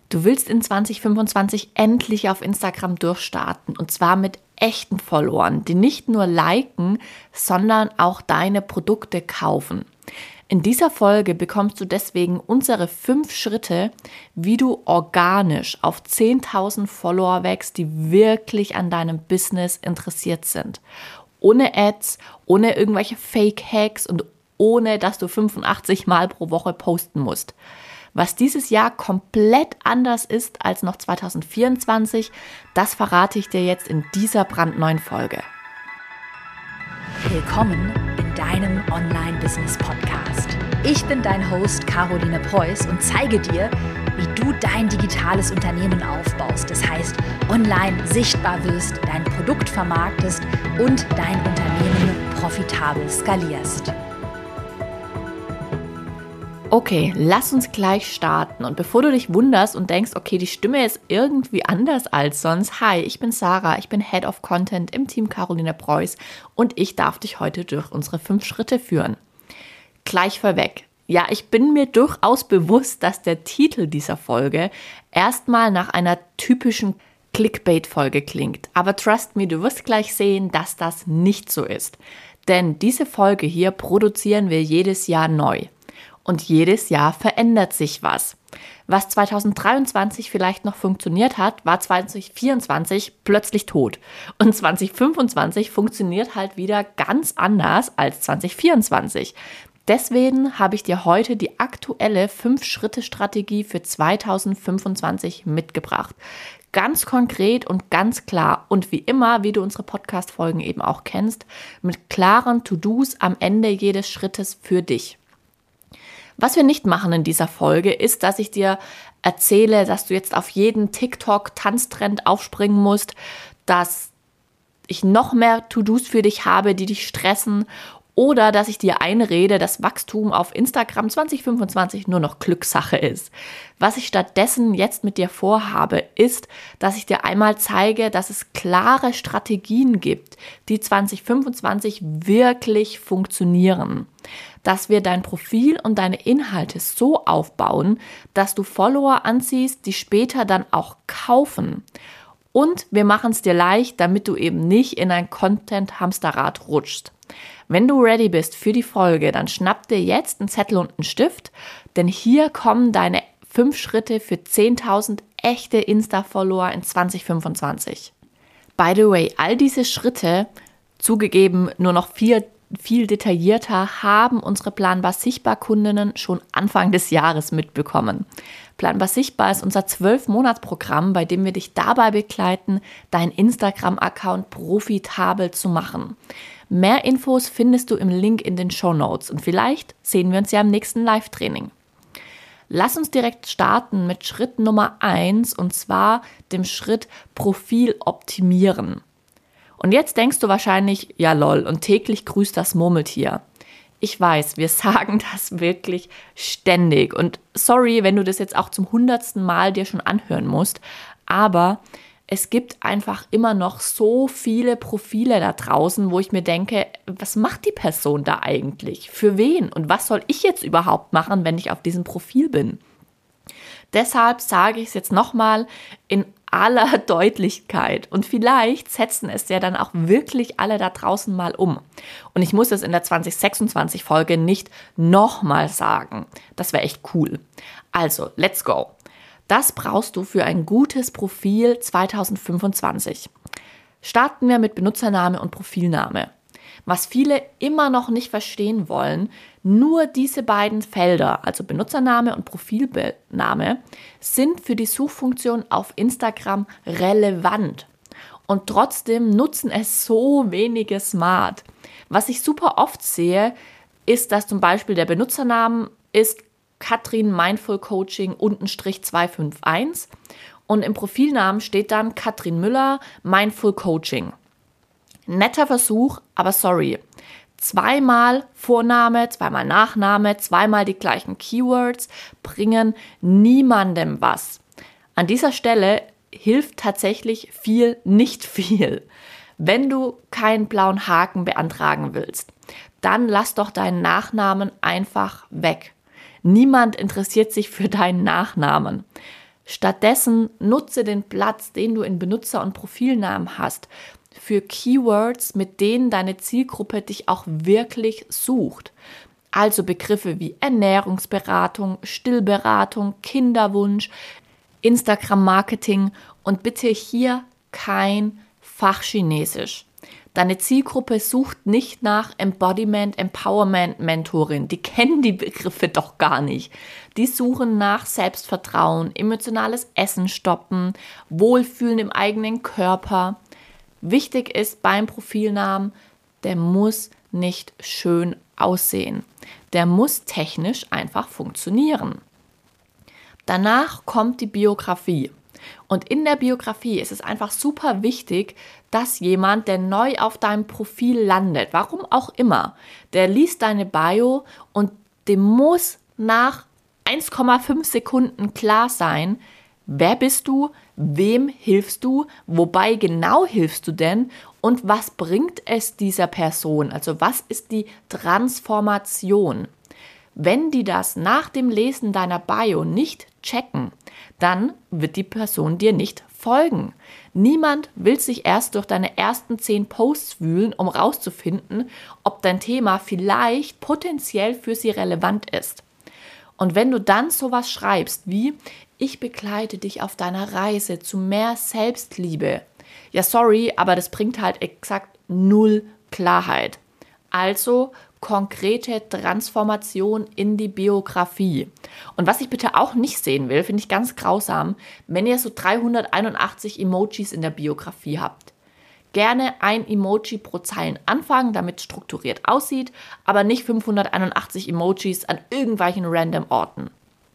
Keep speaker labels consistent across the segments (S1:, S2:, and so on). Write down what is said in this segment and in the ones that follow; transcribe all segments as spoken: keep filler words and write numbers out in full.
S1: Du willst in zwanzig fünfundzwanzig endlich auf Instagram durchstarten und zwar mit echten Followern, die nicht nur liken, sondern auch deine Produkte kaufen. In dieser Folge bekommst du deswegen unsere fünf Schritte, wie du organisch auf zehntausend Follower wächst, die wirklich an deinem Business interessiert sind. Ohne Ads, ohne irgendwelche Fake-Hacks und ohne, dass du fünfundachtzig Mal pro Woche posten musst. Was dieses Jahr komplett anders ist als noch zwanzig vierundzwanzig, das verrate ich dir jetzt in dieser brandneuen Folge.
S2: Willkommen in deinem Online-Business-Podcast. Ich bin dein Host Caroline Preuß und zeige dir, wie du dein digitales Unternehmen aufbaust. Das heißt, online sichtbar wirst, dein Produkt vermarktest und dein Unternehmen profitabel skalierst.
S1: Okay, lass uns gleich starten. Und bevor du dich wunderst und denkst, okay, die Stimme ist irgendwie anders als sonst. Hi, ich bin Sarah, ich bin Head of Content im Team Caroline Preuß und ich darf dich heute durch unsere fünf Schritte führen. Gleich vorweg. Ja, ich bin mir durchaus bewusst, dass der Titel dieser Folge erstmal nach einer typischen Clickbait-Folge klingt. Aber trust me, du wirst gleich sehen, dass das nicht so ist. Denn diese Folge hier produzieren wir jedes Jahr neu. Und jedes Jahr verändert sich was. Was zwanzig dreiundzwanzig vielleicht noch funktioniert hat, war zwanzig vierundzwanzig plötzlich tot. Und zwanzig fünfundzwanzig funktioniert halt wieder ganz anders als zwanzig vierundzwanzig. Deswegen habe ich dir heute die aktuelle fünf Schritte Strategie für zwanzig fünfundzwanzig mitgebracht. Ganz konkret und ganz klar und wie immer, wie du unsere Podcast-Folgen eben auch kennst, mit klaren To-Dos am Ende jedes Schrittes für dich. Was wir nicht machen in dieser Folge, ist, dass ich dir erzähle, dass du jetzt auf jeden TikTok-Tanztrend aufspringen musst, dass ich noch mehr To-Dos für dich habe, die dich stressen, oder dass ich dir einrede, dass Wachstum auf Instagram zwanzig fünfundzwanzig nur noch Glückssache ist. Was ich stattdessen jetzt mit dir vorhabe, ist, dass ich dir einmal zeige, dass es klare Strategien gibt, die zwanzig fünfundzwanzig wirklich funktionieren. Dass wir dein Profil und deine Inhalte so aufbauen, dass du Follower anziehst, die später dann auch kaufen. Und wir machen es dir leicht, damit du eben nicht in ein Content-Hamsterrad rutschst. Wenn du ready bist für die Folge, dann schnapp dir jetzt einen Zettel und einen Stift, denn hier kommen deine fünf Schritte für zehntausend echte Insta-Follower in zwanzig fünfundzwanzig. By the way, all diese Schritte, zugegeben nur noch vier viel detaillierter, haben unsere Planbar Sichtbar Kundinnen schon Anfang des Jahres mitbekommen. Planbar Sichtbar ist unser zwölf Monats Programm, bei dem wir dich dabei begleiten, deinen Instagram-Account profitabel zu machen. Mehr Infos findest du im Link in den Shownotes und vielleicht sehen wir uns ja im nächsten Live-Training. Lass uns direkt starten mit Schritt Nummer eins und zwar dem Schritt Profil optimieren. Und jetzt denkst du wahrscheinlich, ja lol, und täglich grüßt das Murmeltier. Ich weiß, wir sagen das wirklich ständig und sorry, wenn du das jetzt auch zum hundertsten Mal dir schon anhören musst, aber es gibt einfach immer noch so viele Profile da draußen, wo ich mir denke, was macht die Person da eigentlich? Für wen? Und was soll ich jetzt überhaupt machen, wenn ich auf diesem Profil bin? Deshalb sage ich es jetzt nochmal in aller Deutlichkeit und vielleicht setzen es ja dann auch wirklich alle da draußen mal um. Und ich muss es in der zwanzig sechsundzwanzig Folge nicht nochmal sagen. Das wäre echt cool. Also, let's go. Das brauchst du für ein gutes Profil zwanzig fünfundzwanzig. Starten wir mit Benutzername und Profilname. Was viele immer noch nicht verstehen wollen, nur diese beiden Felder, also Benutzername und Profilname, sind für die Suchfunktion auf Instagram relevant. Und trotzdem nutzen es so wenige smart. Was ich super oft sehe, ist, dass zum Beispiel der Benutzernamen ist Katrin Mindful Coaching untenstrich zwei fünf eins und im Profilnamen steht dann Katrin Müller Mindful Coaching. Netter Versuch, aber sorry. Zweimal Vorname, zweimal Nachname, zweimal die gleichen Keywords bringen niemandem was. An dieser Stelle hilft tatsächlich viel nicht viel. Wenn du keinen blauen Haken beantragen willst, dann lass doch deinen Nachnamen einfach weg. Niemand interessiert sich für deinen Nachnamen. Stattdessen nutze den Platz, den du in Benutzer- und Profilnamen hast, für Keywords, mit denen deine Zielgruppe dich auch wirklich sucht. Also Begriffe wie Ernährungsberatung, Stillberatung, Kinderwunsch, Instagram-Marketing und bitte hier kein Fachchinesisch. Deine Zielgruppe sucht nicht nach Embodiment, Empowerment, Mentorin. Die kennen die Begriffe doch gar nicht. Die suchen nach Selbstvertrauen, emotionales Essen stoppen, Wohlfühlen im eigenen Körper. Wichtig ist beim Profilnamen, der muss nicht schön aussehen. Der muss technisch einfach funktionieren. Danach kommt die Biografie. Und in der Biografie ist es einfach super wichtig, dass jemand, der neu auf deinem Profil landet, warum auch immer, der liest deine Bio und dem muss nach eins Komma fünf Sekunden klar sein, wer bist du, wem hilfst du, wobei genau hilfst du denn und was bringt es dieser Person, also was ist die Transformation. Wenn die das nach dem Lesen deiner Bio nicht checken, dann wird die Person dir nicht folgen. Niemand will sich erst durch deine ersten zehn Posts wühlen, um rauszufinden, ob dein Thema vielleicht potenziell für sie relevant ist. Und wenn du dann sowas schreibst wie, ich begleite dich auf deiner Reise zu mehr Selbstliebe. Ja, sorry, aber das bringt halt exakt null Klarheit. Also konkrete Transformation in die Biografie. Und was ich bitte auch nicht sehen will, finde ich ganz grausam, wenn ihr so dreihunderteinundachtzig Emojis in der Biografie habt. Gerne ein Emoji pro Zeilenanfang, damit es strukturiert aussieht, aber nicht fünfhunderteinundachtzig Emojis an irgendwelchen random Orten.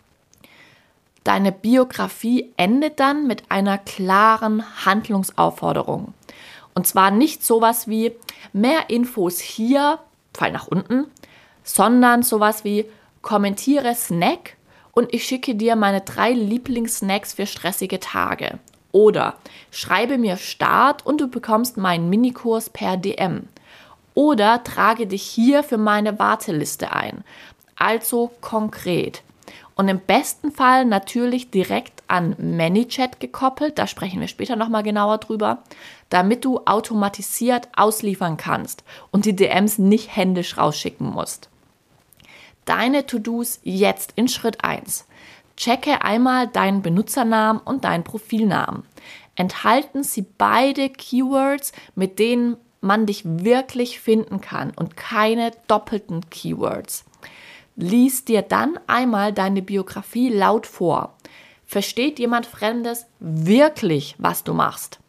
S1: Deine Biografie endet dann mit einer klaren Handlungsaufforderung. Und zwar nicht sowas wie mehr Infos hier, Pfeil nach unten, sondern sowas wie kommentiere Snack und ich schicke dir meine drei Lieblingssnacks für stressige Tage. Oder schreibe mir Start und du bekommst meinen Minikurs per D M. Oder trage dich hier für meine Warteliste ein. Also konkret. Und im besten Fall natürlich direkt an ManyChat gekoppelt, da sprechen wir später nochmal genauer drüber, damit du automatisiert ausliefern kannst und die D Ms nicht händisch rausschicken musst. Deine To-Dos jetzt in Schritt eins. Checke einmal deinen Benutzernamen und deinen Profilnamen. Enthalten sie beide Keywords, mit denen man dich wirklich finden kann und keine doppelten Keywords. Lies dir dann einmal deine Biografie laut vor. Versteht jemand Fremdes wirklich, was du machst?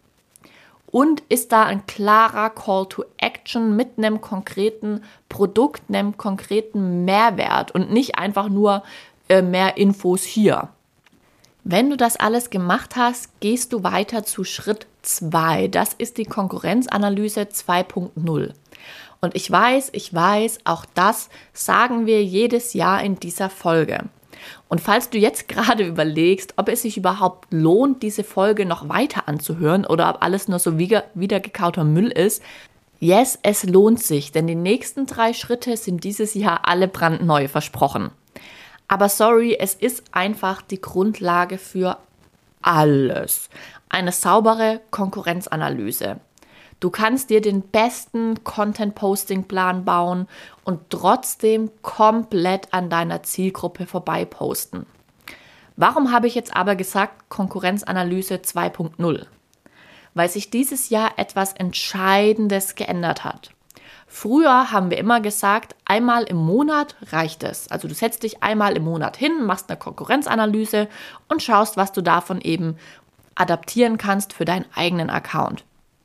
S1: Und ist da ein klarer Call to Action mit einem konkreten Produkt, einem konkreten Mehrwert und nicht einfach nur äh, mehr Infos hier? Wenn du das alles gemacht hast, gehst du weiter zu Schritt zwei. Das ist die Konkurrenzanalyse zwei Punkt null. Und ich weiß, ich weiß, auch das sagen wir jedes Jahr in dieser Folge. Und falls du jetzt gerade überlegst, ob es sich überhaupt lohnt, diese Folge noch weiter anzuhören oder ob alles nur so wieder, wiedergekauter Müll ist, yes, es lohnt sich, denn die nächsten drei Schritte sind dieses Jahr alle brandneu versprochen. Aber sorry, es ist einfach die Grundlage für alles. Eine saubere Konkurrenzanalyse. Du kannst dir den besten Content-Posting-Plan bauen und trotzdem komplett an deiner Zielgruppe vorbei posten. Warum habe ich jetzt aber gesagt Konkurrenzanalyse zwei Punkt null? Weil sich dieses Jahr etwas Entscheidendes geändert hat. Früher haben wir immer gesagt, einmal im Monat reicht es. Also du setzt dich einmal im Monat hin, machst eine Konkurrenzanalyse und schaust, was du davon eben adaptieren kannst für deinen eigenen Account.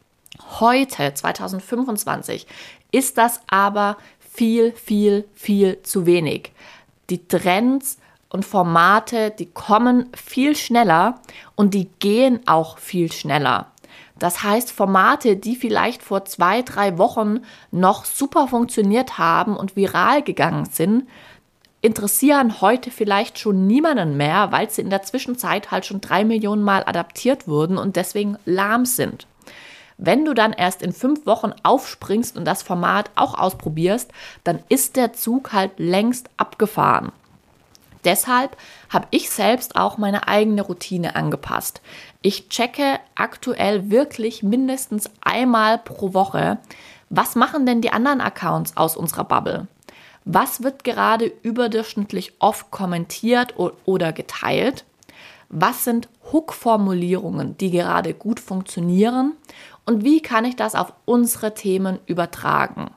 S1: Heute, zwanzig fünfundzwanzig, ist das aber viel, viel, viel zu wenig. Die Trends und Formate, die kommen viel schneller und die gehen auch viel schneller. Das heißt, Formate, die vielleicht vor zwei, drei Wochen noch super funktioniert haben und viral gegangen sind, interessieren heute vielleicht schon niemanden mehr, weil sie in der Zwischenzeit halt schon drei Millionen Mal adaptiert wurden und deswegen lahm sind. Wenn du dann erst in fünf Wochen aufspringst und das Format auch ausprobierst, dann ist der Zug halt längst abgefahren. Deshalb habe ich selbst auch meine eigene Routine angepasst. Ich checke aktuell wirklich mindestens einmal pro Woche, was machen denn die anderen Accounts aus unserer Bubble? Was wird gerade überdurchschnittlich oft kommentiert oder geteilt? Was sind Hook-Formulierungen, die gerade gut funktionieren? Und wie kann ich das auf unsere Themen übertragen?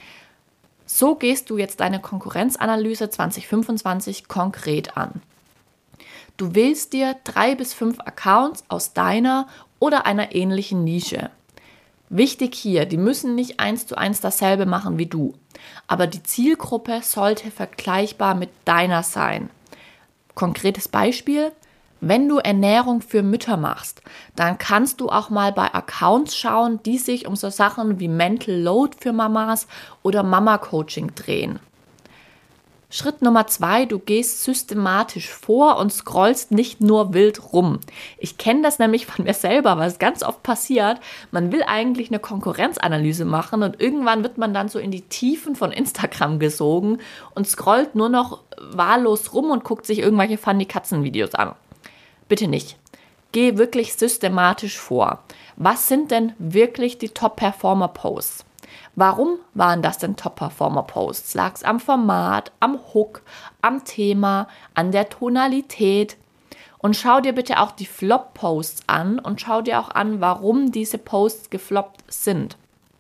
S1: So gehst du jetzt deine Konkurrenzanalyse zwanzig fünfundzwanzig konkret an. Du wählst dir drei bis fünf Accounts aus deiner oder einer ähnlichen Nische. Wichtig hier, die müssen nicht eins zu eins dasselbe machen wie du, aber die Zielgruppe sollte vergleichbar mit deiner sein. Konkretes Beispiel: Wenn du Ernährung für Mütter machst, dann kannst du auch mal bei Accounts schauen, die sich um so Sachen wie Mental Load für Mamas oder Mama-Coaching drehen. Schritt Nummer zwei, du gehst systematisch vor und scrollst nicht nur wild rum. Ich kenne das nämlich von mir selber, was ganz oft passiert. Man will eigentlich eine Konkurrenzanalyse machen und irgendwann wird man dann so in die Tiefen von Instagram gesogen und scrollt nur noch wahllos rum und guckt sich irgendwelche funny Katzenvideos an. Bitte nicht. Geh wirklich systematisch vor. Was sind denn wirklich die Top-Performer-Posts? Warum waren das denn Top-Performer-Posts? Lag es am Format, am Hook, am Thema, an der Tonalität? Und schau dir bitte auch die Flop-Posts an und schau dir auch an, warum diese Posts gefloppt sind.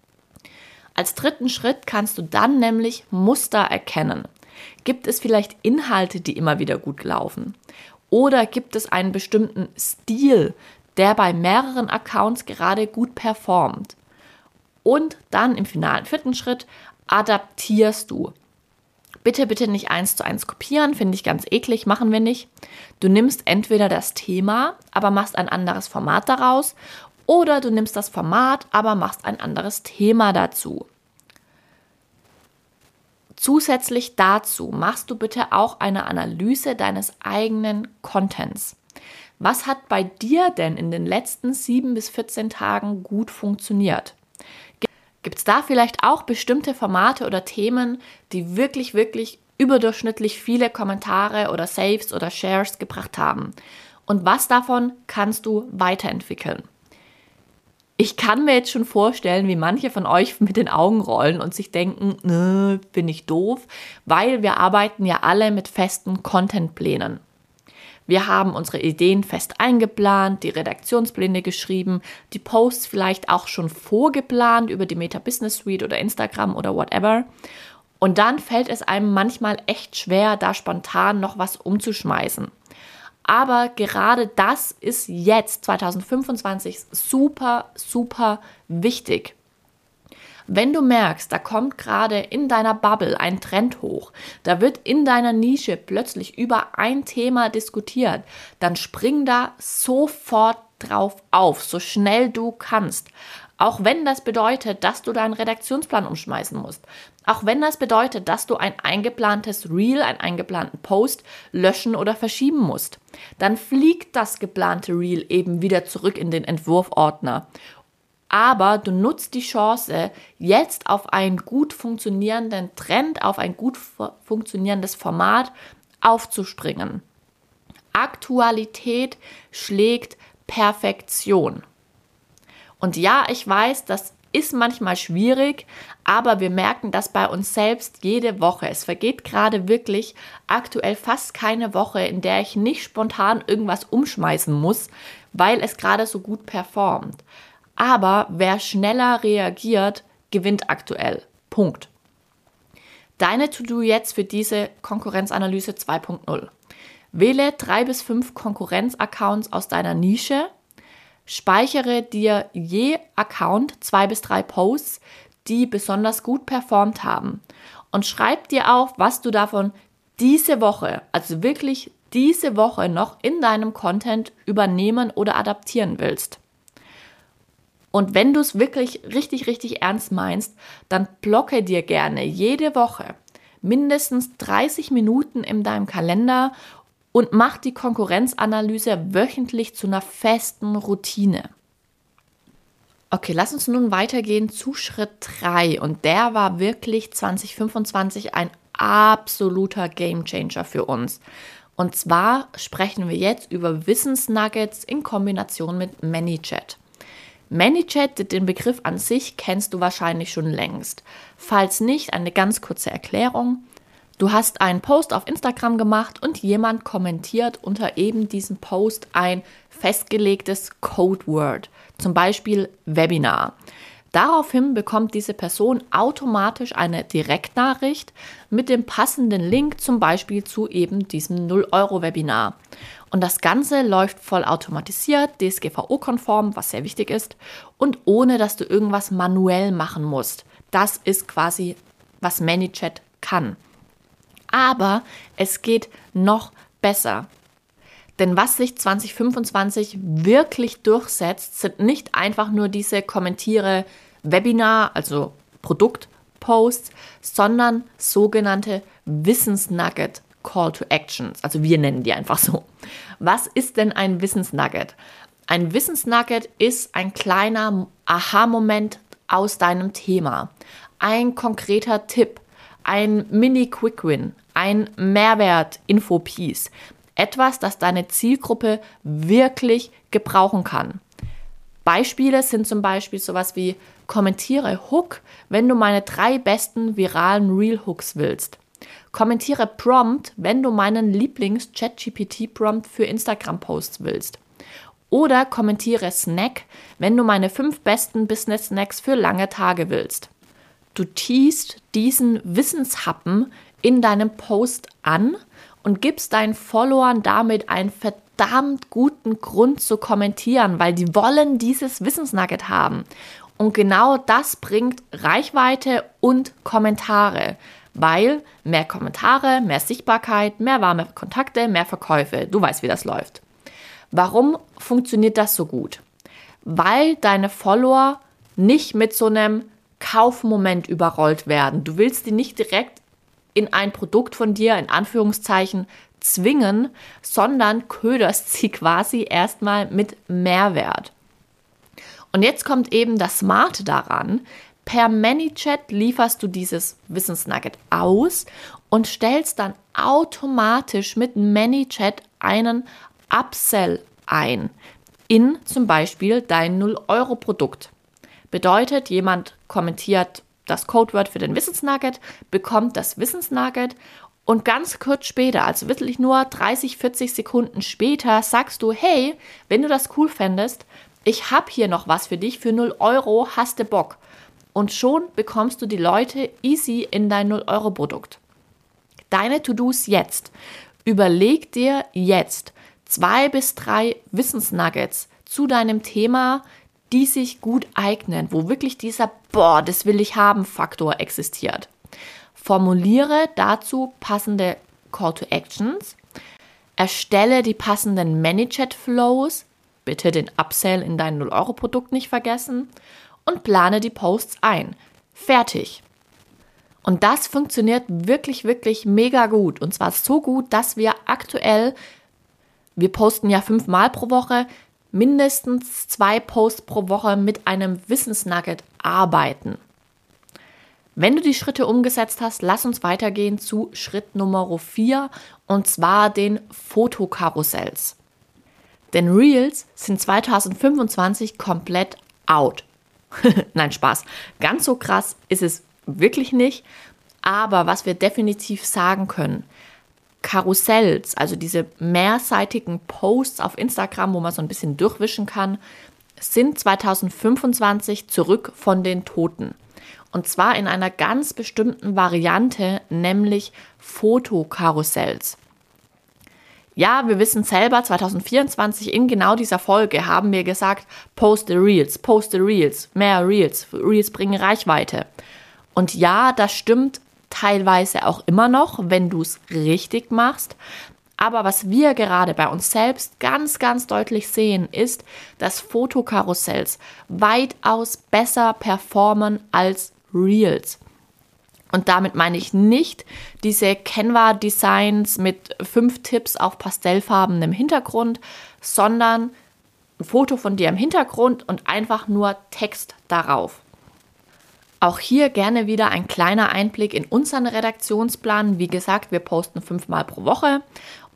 S1: Als dritten Schritt kannst du dann nämlich Muster erkennen. Gibt es vielleicht Inhalte, die immer wieder gut laufen? Oder gibt es einen bestimmten Stil, der bei mehreren Accounts gerade gut performt? Und dann im finalen vierten Schritt adaptierst du. Bitte, bitte nicht eins zu eins kopieren, finde ich ganz eklig, machen wir nicht. Du nimmst entweder das Thema, aber machst ein anderes Format daraus, oder du nimmst das Format, aber machst ein anderes Thema dazu. Zusätzlich dazu machst du bitte auch eine Analyse deines eigenen Contents. Was hat bei dir denn in den letzten sieben bis vierzehn Tagen gut funktioniert? Gibt es da vielleicht auch bestimmte Formate oder Themen, die wirklich, wirklich überdurchschnittlich viele Kommentare oder Saves oder Shares gebracht haben? Und was davon kannst du weiterentwickeln? Ich kann mir jetzt schon vorstellen, wie manche von euch mit den Augen rollen und sich denken, ne, bin ich doof, weil wir arbeiten ja alle mit festen Contentplänen. Wir haben unsere Ideen fest eingeplant, die Redaktionspläne geschrieben, die Posts vielleicht auch schon vorgeplant über die Meta Business Suite oder Instagram oder whatever. Und dann fällt es einem manchmal echt schwer, da spontan noch was umzuschmeißen. Aber gerade das ist jetzt zwanzig fünfundzwanzig super, super wichtig. Wenn du merkst, da kommt gerade in deiner Bubble ein Trend hoch, da wird in deiner Nische plötzlich über ein Thema diskutiert, dann spring da sofort drauf auf, so schnell du kannst. Auch wenn das bedeutet, dass du deinen Redaktionsplan umschmeißen musst. Auch wenn das bedeutet, dass du ein eingeplantes Reel, einen eingeplanten Post löschen oder verschieben musst. Dann fliegt das geplante Reel eben wieder zurück in den Entwurfordner. Aber du nutzt die Chance, jetzt auf einen gut funktionierenden Trend, auf ein gut funktionierendes Format aufzuspringen. Aktualität schlägt Perfektion. Und ja, ich weiß, das ist manchmal schwierig, aber wir merken das bei uns selbst jede Woche. Es vergeht gerade wirklich aktuell fast keine Woche, in der ich nicht spontan irgendwas umschmeißen muss, weil es gerade so gut performt. Aber wer schneller reagiert, gewinnt aktuell. Punkt. Deine To-Do jetzt für diese Konkurrenzanalyse zwei Punkt null. Wähle drei bis fünf Konkurrenz-Accounts aus deiner Nische. Speichere dir je Account zwei bis drei Posts, die besonders gut performt haben. Und schreib dir auf, was du davon diese Woche, also wirklich diese Woche noch in deinem Content übernehmen oder adaptieren willst. Und wenn du es wirklich richtig, richtig ernst meinst, dann blocke dir gerne jede Woche mindestens dreißig Minuten in deinem Kalender und mach die Konkurrenzanalyse wöchentlich zu einer festen Routine. Okay, lass uns nun weitergehen zu Schritt drei und der war wirklich zwanzig fünfundzwanzig ein absoluter Gamechanger für uns. Und zwar sprechen wir jetzt über Wissensnuggets in Kombination mit ManyChat. ManyChat, den Begriff an sich kennst du wahrscheinlich schon längst. Falls nicht, eine ganz kurze Erklärung. Du hast einen Post auf Instagram gemacht und jemand kommentiert unter eben diesem Post ein festgelegtes Codeword, zum Beispiel Webinar. Daraufhin bekommt diese Person automatisch eine Direktnachricht mit dem passenden Link, zum Beispiel zu eben diesem null Euro Webinar. Und das Ganze läuft vollautomatisiert, D S G V O-konform, was sehr wichtig ist, und ohne, dass du irgendwas manuell machen musst. Das ist quasi, was ManyChat kann. Aber es geht noch besser. Denn was sich zwanzig fünfundzwanzig wirklich durchsetzt, sind nicht einfach nur diese Kommentiere Webinar, also Produktposts, sondern sogenannte Wissensnugget Call to Actions. Also wir nennen die einfach so. Was ist denn ein Wissensnugget? Ein Wissensnugget ist ein kleiner Aha-Moment aus deinem Thema. Ein konkreter Tipp, ein Mini-Quick-Win, ein Mehrwert-Info-Piece. Etwas, das deine Zielgruppe wirklich gebrauchen kann. Beispiele sind zum Beispiel sowas wie: Kommentiere Hook, wenn du meine drei besten viralen Reel-Hooks willst. Kommentiere Prompt, wenn du meinen Lieblings-ChatGPT-Prompt für Instagram-Posts willst. Oder kommentiere Snack, wenn du meine fünf besten Business-Snacks für lange Tage willst. Du teast diesen Wissenshappen in deinem Post an und gibst deinen Followern damit einen verdammt guten Grund zu kommentieren, weil die wollen dieses Wissensnugget haben. Und genau das bringt Reichweite und Kommentare, weil mehr Kommentare, mehr Sichtbarkeit, mehr warme Kontakte, mehr Verkäufe. Du weißt, wie das läuft. Warum funktioniert das so gut? Weil deine Follower nicht mit so einem Kaufmoment überrollt werden. Du willst die nicht direkt in ein Produkt von dir, in Anführungszeichen, zwingen, sondern köderst sie quasi erstmal mit Mehrwert. Und jetzt kommt eben das Smarte daran: Per ManyChat lieferst du dieses Wissensnugget aus und stellst dann automatisch mit ManyChat einen Upsell ein in zum Beispiel dein null Euro Produkt. Bedeutet, jemand kommentiert das Codewort für den Wissensnugget, bekommt das Wissensnugget und ganz kurz später, also wirklich nur dreißig, vierzig Sekunden später, sagst du: Hey, wenn du das cool fändest, ich habe hier noch was für dich für null Euro, hast du Bock? Und schon bekommst du die Leute easy in dein null Euro Produkt. Deine To-Dos jetzt. Überleg dir jetzt zwei bis drei Wissensnuggets zu deinem Thema, die sich gut eignen, wo wirklich dieser Boah, das will ich haben Faktor existiert. Formuliere dazu passende Call to Actions, erstelle die passenden ManyChat-Flows, bitte den Upsell in dein null Euro Produkt nicht vergessen, und plane die Posts ein. Fertig. Und das funktioniert wirklich, wirklich mega gut. Und zwar so gut, dass wir aktuell, wir posten ja fünfmal pro Woche, mindestens zwei Posts pro Woche mit einem Wissensnugget arbeiten. Wenn du die Schritte umgesetzt hast, lass uns weitergehen zu Schritt Nummer vier, und zwar den Fotokarussells. Denn Reels sind zwanzig fünfundzwanzig komplett out. Nein, Spaß. Ganz so krass ist es wirklich nicht. Aber was wir definitiv sagen können: Karussells, also diese mehrseitigen Posts auf Instagram, wo man so ein bisschen durchwischen kann, sind zwanzig fünfundzwanzig zurück von den Toten. Und zwar in einer ganz bestimmten Variante, nämlich Fotokarussells. Ja, wir wissen selber, zwanzig vierundzwanzig in genau dieser Folge haben wir gesagt, poste Reels, poste Reels, mehr Reels, Reels bringen Reichweite. Und ja, das stimmt teilweise auch immer noch, wenn du es richtig machst. Aber was wir gerade bei uns selbst ganz, ganz deutlich sehen, ist, dass Fotokarussells weitaus besser performen als Reels. Und damit meine ich nicht diese Canva-Designs mit fünf Tipps auf pastellfarbenem Hintergrund, sondern ein Foto von dir im Hintergrund und einfach nur Text darauf. Auch hier gerne wieder ein kleiner Einblick in unseren Redaktionsplan. Wie gesagt, wir posten fünfmal pro Woche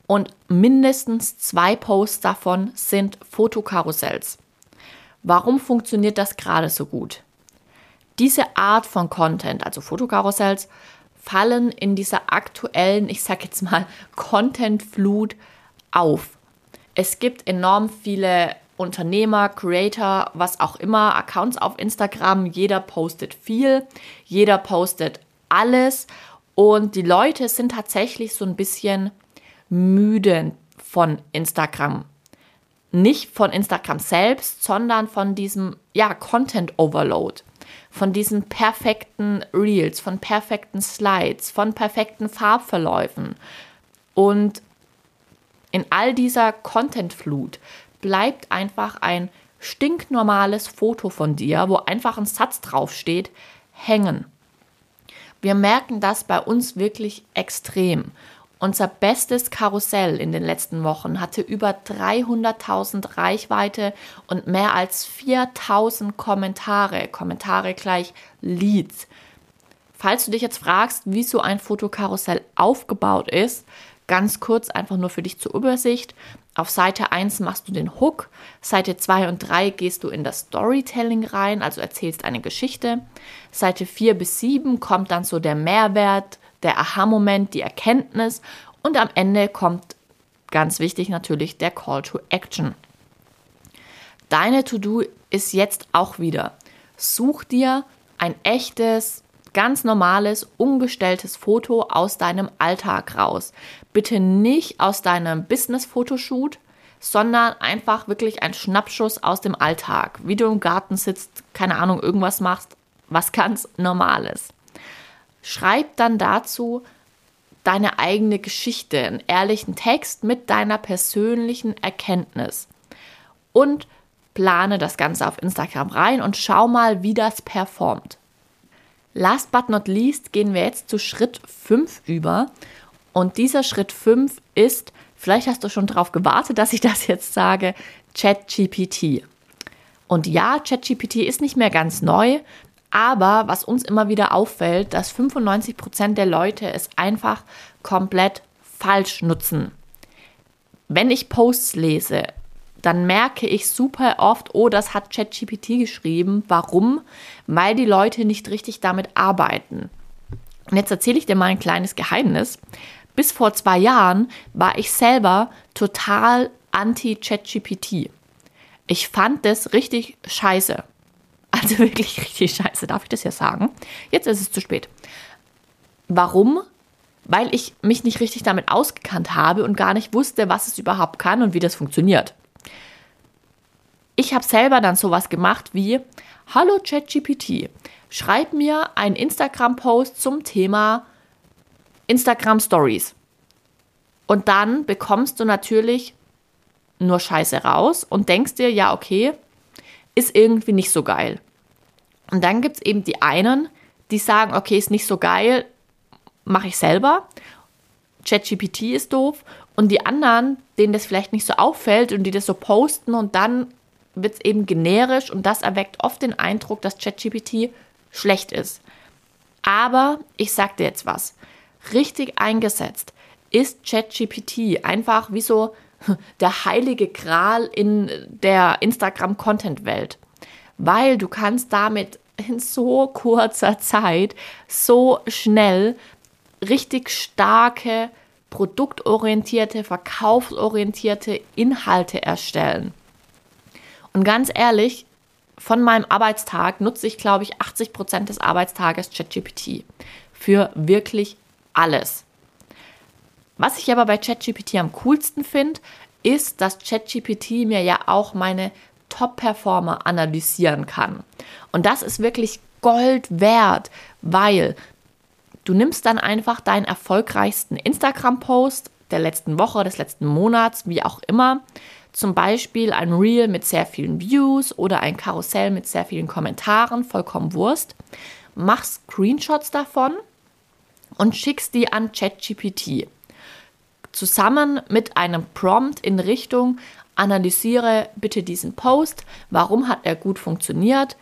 S1: und mindestens zwei Posts davon sind Fotokarussells. Warum funktioniert das gerade so gut? Diese Art von Content, also Fotokarussells, fallen in dieser aktuellen, ich sag jetzt mal, Content-Flut auf. Es gibt enorm viele Unternehmer, Creator, was auch immer, Accounts auf Instagram. Jeder postet viel, jeder postet alles und die Leute sind tatsächlich so ein bisschen müde von Instagram. Nicht von Instagram selbst, sondern von diesem ja, Content Overload, von diesen perfekten Reels, von perfekten Slides, von perfekten Farbverläufen. Und in all dieser Content-Flut bleibt einfach ein stinknormales Foto von dir, wo einfach ein Satz draufsteht, hängen. Wir merken das bei uns wirklich extrem. Unser bestes Karussell in den letzten Wochen hatte über dreihunderttausend Reichweite und mehr als viertausend Kommentare. Kommentare gleich Leads. Falls du dich jetzt fragst, wie so ein Fotokarussell aufgebaut ist, ganz kurz einfach nur für dich zur Übersicht. Auf Seite eins machst du den Hook, Seite zwei und drei gehst du in das Storytelling rein, also erzählst eine Geschichte. Seite vier bis sieben kommt dann so der Mehrwert, der Aha-Moment, die Erkenntnis und am Ende kommt, ganz wichtig natürlich, der Call to Action. Deine To-Do ist jetzt auch wieder, such dir ein echtes, ganz normales, ungestelltes Foto aus deinem Alltag raus. Bitte nicht aus deinem Business-Fotoshoot, sondern einfach wirklich ein Schnappschuss aus dem Alltag. Wie du im Garten sitzt, keine Ahnung, irgendwas machst, was ganz Normales. Schreib dann dazu deine eigene Geschichte, einen ehrlichen Text mit deiner persönlichen Erkenntnis und plane das Ganze auf Instagram rein und schau mal, wie das performt. Last but not least gehen wir jetzt zu Schritt fünf über und dieser Schritt fünf ist, vielleicht hast du schon darauf gewartet, dass ich das jetzt sage, ChatGPT. Und ja, ChatGPT ist nicht mehr ganz neu, aber was uns immer wieder auffällt, dass fünfundneunzig Prozent der Leute es einfach komplett falsch nutzen. Wenn ich Posts lese, dann merke ich super oft, oh, das hat ChatGPT geschrieben. Warum? Weil die Leute nicht richtig damit arbeiten. Und jetzt erzähle ich dir mal ein kleines Geheimnis. Bis vor zwei Jahren war ich selber total anti-ChatGPT. Ich fand das richtig scheiße. Also wirklich richtig scheiße, darf ich das ja sagen? Jetzt ist es zu spät. Warum? Weil ich mich nicht richtig damit ausgekannt habe und gar nicht wusste, was es überhaupt kann und wie das funktioniert. Ich habe selber dann sowas gemacht wie, hallo ChatGPT, schreib mir einen Instagram-Post zum Thema Instagram Stories. Und dann bekommst du natürlich nur Scheiße raus und denkst dir, ja okay, ist irgendwie nicht so geil. Und dann gibt es eben die einen, die sagen, okay, ist nicht so geil, mache ich selber. ChatGPT ist doof. Und die anderen, denen das vielleicht nicht so auffällt und die das so posten und dann wird es eben generisch und das erweckt oft den Eindruck, dass ChatGPT schlecht ist. Aber ich sag dir jetzt was, richtig eingesetzt ist ChatGPT einfach wie so der heilige Gral in der Instagram-Content-Welt, weil du kannst damit in so kurzer Zeit so schnell richtig starke, produktorientierte, verkaufsorientierte Inhalte erstellen. Und ganz ehrlich, von meinem Arbeitstag nutze ich, glaube ich, achtzig Prozent des Arbeitstages ChatGPT für wirklich alles. Was ich aber bei ChatGPT am coolsten finde, ist, dass ChatGPT mir ja auch meine Top-Performer analysieren kann. Und das ist wirklich Gold wert, weil du nimmst dann einfach deinen erfolgreichsten Instagram-Post der letzten Woche, des letzten Monats, wie auch immer, zum Beispiel ein Reel mit sehr vielen Views oder ein Karussell mit sehr vielen Kommentaren, vollkommen Wurst, machst Screenshots davon und schickst die an ChatGPT. Zusammen mit einem Prompt in Richtung, analysiere bitte diesen Post, warum hat er gut funktioniert,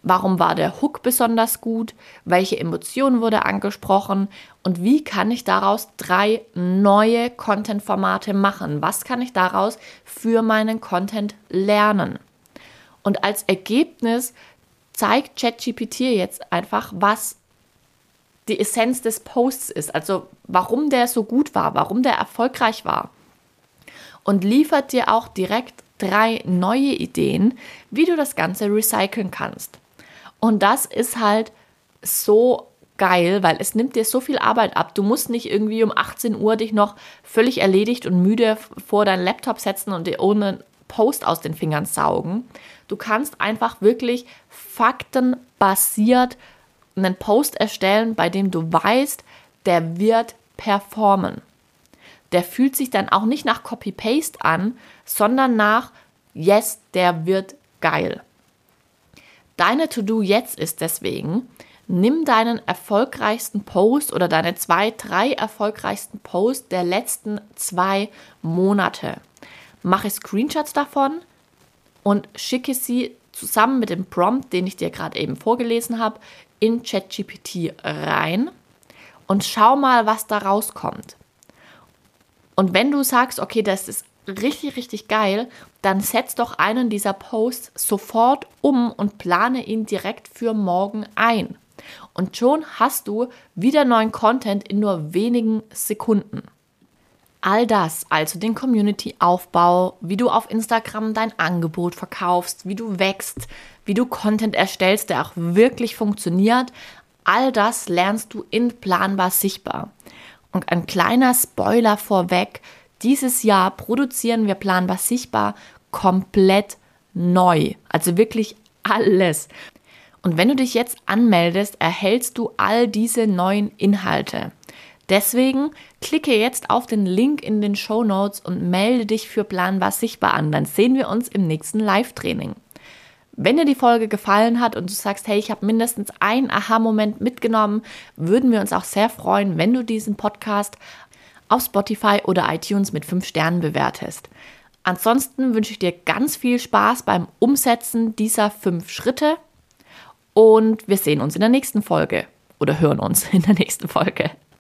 S1: Warum war der Hook besonders gut? Welche Emotion wurde angesprochen? Und wie kann ich daraus drei neue Content-Formate machen? Was kann ich daraus für meinen Content lernen? Und als Ergebnis zeigt ChatGPT jetzt einfach, was die Essenz des Posts ist. Also warum der so gut war, warum der erfolgreich war. Und liefert dir auch direkt drei neue Ideen, wie du das Ganze recyceln kannst. Und das ist halt so geil, weil es nimmt dir so viel Arbeit ab. Du musst nicht irgendwie um achtzehn Uhr dich noch völlig erledigt und müde vor deinen Laptop setzen und dir ohne Post aus den Fingern saugen. Du kannst einfach wirklich faktenbasiert einen Post erstellen, bei dem du weißt, der wird performen. Der fühlt sich dann auch nicht nach Copy-Paste an, sondern nach, yes, der wird geil. Deine To-Do jetzt ist deswegen, nimm deinen erfolgreichsten Post oder deine zwei, drei erfolgreichsten Posts der letzten zwei Monate. Mache Screenshots davon und schicke sie zusammen mit dem Prompt, den ich dir gerade eben vorgelesen habe, in ChatGPT rein und schau mal, was da rauskommt. Und wenn du sagst, okay, das ist richtig, richtig geil, dann setz doch einen dieser Posts sofort um und plane ihn direkt für morgen ein. Und schon hast du wieder neuen Content in nur wenigen Sekunden. All das, also den Community-Aufbau, wie du auf Instagram dein Angebot verkaufst, wie du wächst, wie du Content erstellst, der auch wirklich funktioniert, all das lernst du in Planbar Sichtbar. Und ein kleiner Spoiler vorweg, dieses Jahr produzieren wir Planbar Sichtbar komplett neu, also wirklich alles. Und wenn du dich jetzt anmeldest, erhältst du all diese neuen Inhalte. Deswegen klicke jetzt auf den Link in den Shownotes und melde dich für Planbar Sichtbar an. Dann sehen wir uns im nächsten Live-Training. Wenn dir die Folge gefallen hat und du sagst, hey, ich habe mindestens einen Aha-Moment mitgenommen, würden wir uns auch sehr freuen, wenn du diesen Podcast auf Spotify oder iTunes mit fünf Sternen bewertest. Ansonsten wünsche ich dir ganz viel Spaß beim Umsetzen dieser fünf Schritte und wir sehen uns in der nächsten Folge oder hören uns in der nächsten Folge.